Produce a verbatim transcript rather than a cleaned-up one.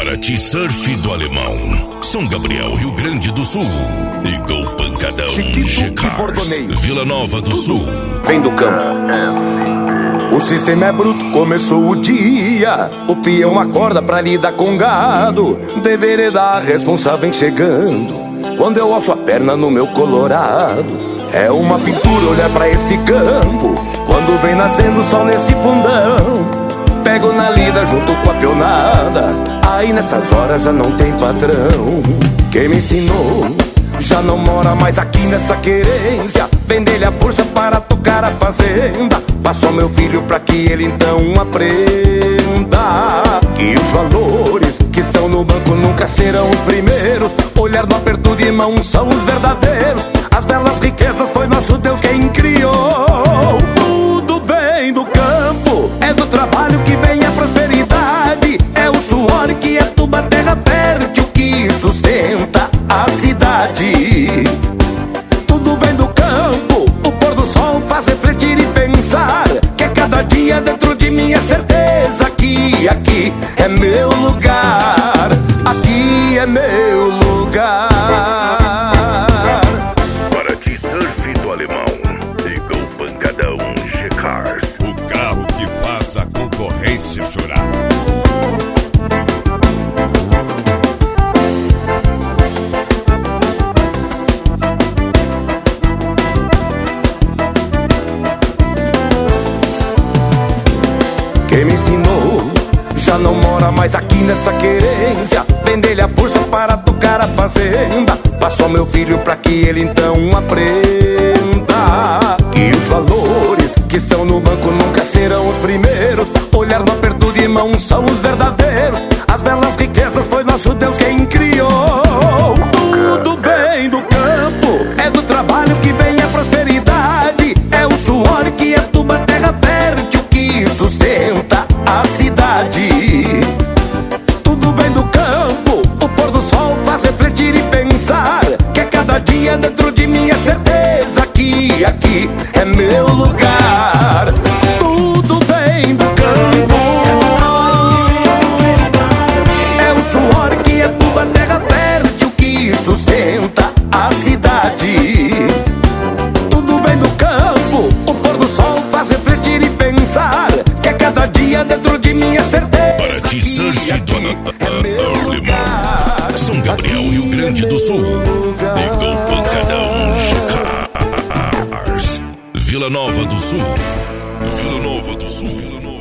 Paraty Surf do Alemão, São Gabriel, Rio Grande do Sul. Ligou Pancadão, G-Cars, Vila Nova do Sul. Vem do campo. O sistema é bruto, começou o dia. O peão acorda pra lidar com gado. Deveria dar responsável vem chegando. Quando eu alço a perna no meu colorado. É uma pintura olhar pra esse campo. Quando vem nascendo o sol nesse fundão. Pego na lida junto com a pionada. Aí nessas horas já não tem patrão. Quem me ensinou já não mora mais aqui nesta querência. Vender-lhe a força para tocar a fazenda. Passou meu filho pra que ele então aprenda que os valores que estão no banco nunca serão os primeiros. Olhar no aperto de mão são os verdadeiros. As belas riquezas foi nosso Deus quem criou. Tudo vem do campo, é do trabalho que vem a prosperidade. É o suor que aduba a terra fértil que sustenta a cidade. Tudo vem do campo, o pôr do sol faz refletir e pensar que cada dia dentro de mim é certeza que aqui é meu lugar. Aqui é meu lugar. Paraty Surf do Alemão, ligou Pancadão, G-Cars. O carro que faz a concorrência chorar. Quem me ensinou já não mora mais aqui nesta querência. Vender-lhe a força para tocar a fazenda. Passou meu filho pra que ele então aprenda que os valores que estão no banco nunca serão os primeiros. Olhar no aperto de mão são os verdadeiros. As belas riquezas foi nosso Deus quem criou. Tudo vem do campo, é do trabalho que vem a prosperidade. É o suor que aduba a terra fértil que sustenta a cidade. Tudo vem do campo, o pôr do sol faz refletir e pensar que a cada dia dentro de mim é certeza que aqui é meu lugar. Tudo vem do campo, é o suor que aduba a terra fértil que sustenta a cidade. Tudo vem do campo, o pôr do sol faz refletir e pensar que a cada dia dentro de mim é certeza. Paraty Surf do Alemão, São Gabriel, Rio Grande do Sul. Ligou Pancadão, G-Cars, Vila Nova do Sul. Vila Nova do Sul.